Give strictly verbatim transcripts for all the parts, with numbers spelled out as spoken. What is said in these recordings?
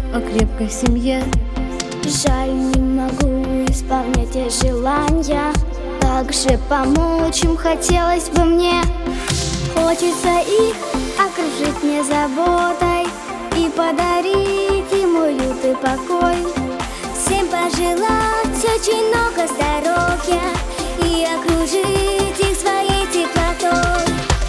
о крепкой семье. Жаль, не могу исполнять их желания, как же помочь им хотелось бы мне. Хочется их окружить мне заботой и подарить им уют и покой. Всем пожелать очень много здоровья и окружить их своей теплотой.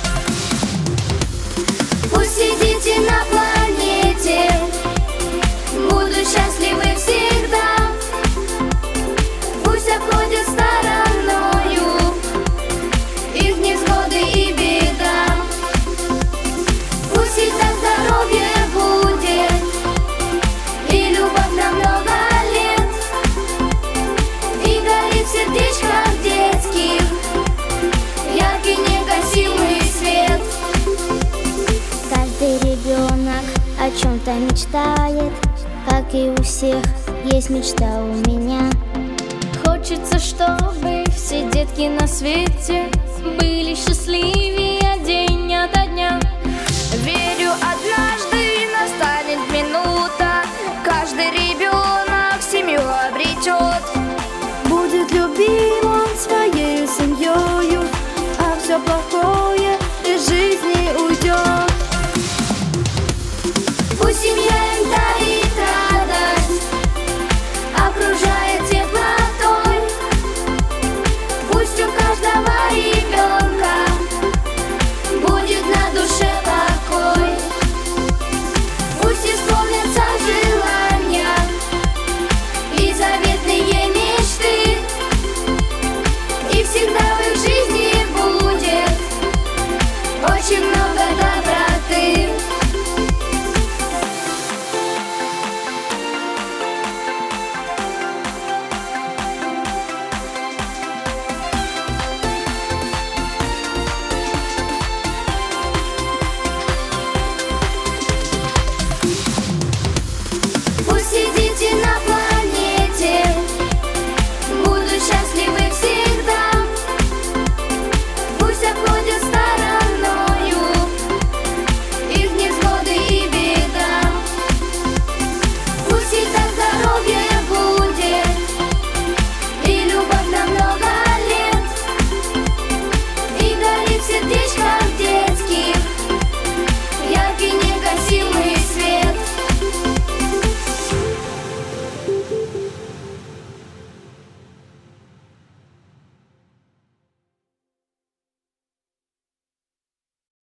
Пусть все дети на планете будут счастливы всегда, пусть обходят стороною их невзгоды и беда. Пусть всегда здоровье будет и любовь на много лет, и горит в сердечках детских яркий негасимый свет. Каждый ребенок о чем-то мечтает, как и у всех есть мечта у меня. Хочется, чтобы все детки на свете